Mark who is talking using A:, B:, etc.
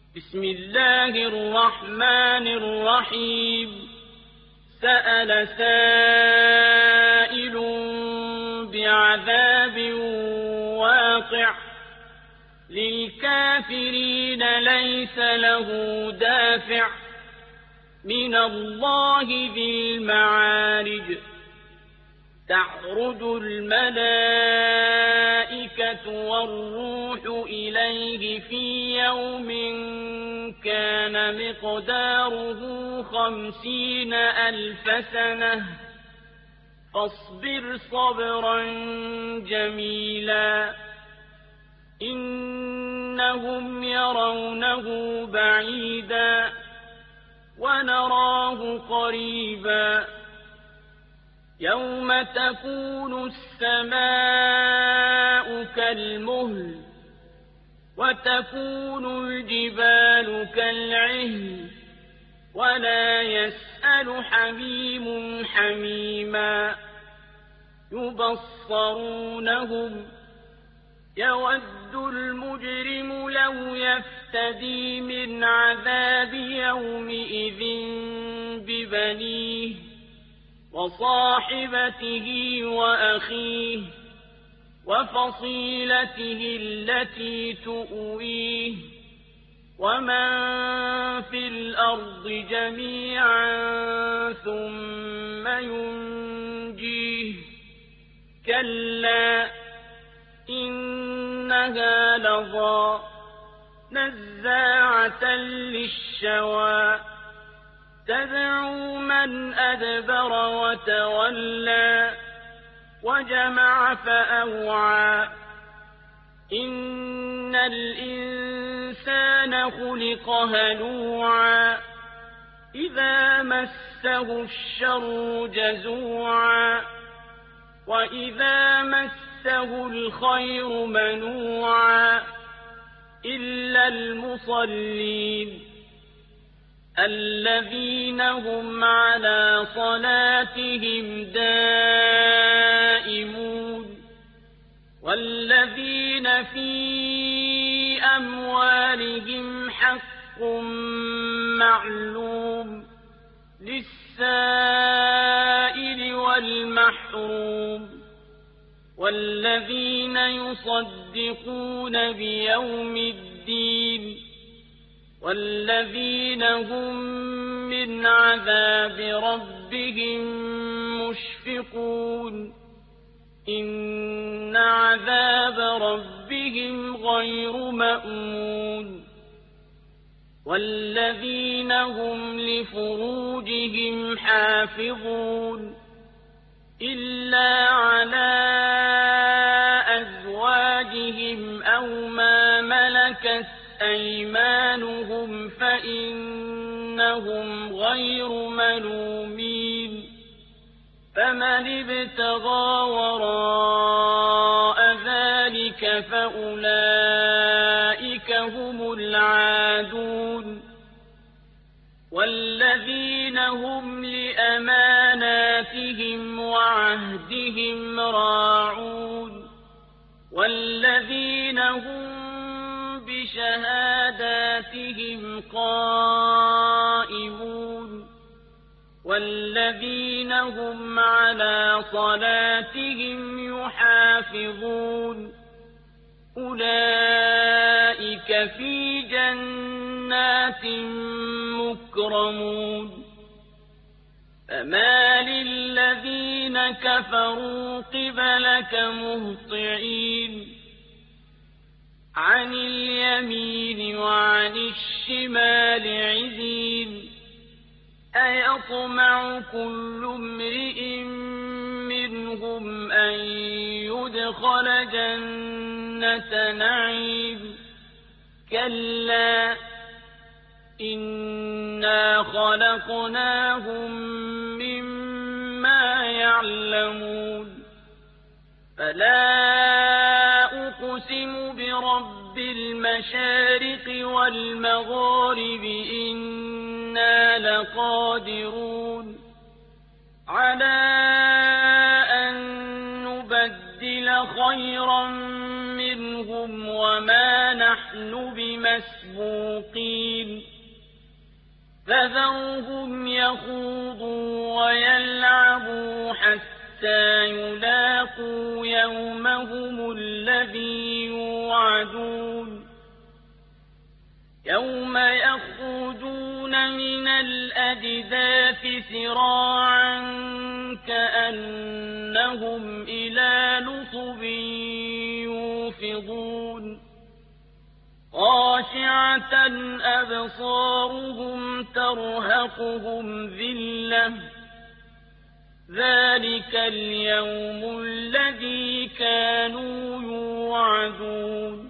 A: بسم الله الرحمن الرحيم سأل سائل بعذاب واقع للكافرين ليس له دافع من الله ذي المعارج تعرج الملائكة والروح إليه في يوم كان مقداره 50,000 سنة فاصبر صبرا جميلا إنهم يرونه بعيدا ونراه قريبا يوم تكون السماء كالمهل وتكون الجبال كالعهن ولا يسأل حميم حميما يبصرونهم يود المجرم لو يفتدي من عذاب يومئذ ببنيه وصاحبته وأخيه وفصيلته التي تؤويه ومن في الأرض جميعا ثم ينجيه كلا إنها لظى نزاعة للشوى تدعو من أدبر وتولى وجمع فأوعى إن الإنسان خلق هلوعا إذا مسه الشر جزوعا وإذا مسه الخير منوعا إلا المصلين الذين هم على صلاتهم دائمون والذين في أموالهم حق معلوم للسائل والمحروم والذين يصدقون بيوم الدين والذين هم من عذاب ربهم مشفقون إن عذاب ربهم غير مأمون والذين هم لفروجهم حافظون إلا على أزواجهم أو ما ملكت أيمانهم فإنهم غير ملومين فمن ابتغى وراء ذلك فأولئك هم العادون والذين هم لأماناتهم وعهدهم راعون والذين هم بشهاداتهم قائمون والذين هم على صلاتهم يحافظون أولئك في جنات مكرمون فما للذين كفروا قبلك مهطعين عن اليمين وعن الشمال عزين أيطمع كل امرئ منهم أن يدخل جنة نعيم كلا إنا خلقناهم مما يعلمون فلا أقسم برب المشارق والمغارب إنا لقادرون على أن نبدل خيرا منهم وما نحن بمسبوقين الموقين فذرهم يخوضوا ويلعبوا حتى يلاقوا يومهم الذي يوعدون يوم يخرجون من الأجداث سراعا كأنهم إلى نصب يوفضون خاشعة أبصارهم ترهقهم ذلة ذلك اليوم الذي كانوا يوعدون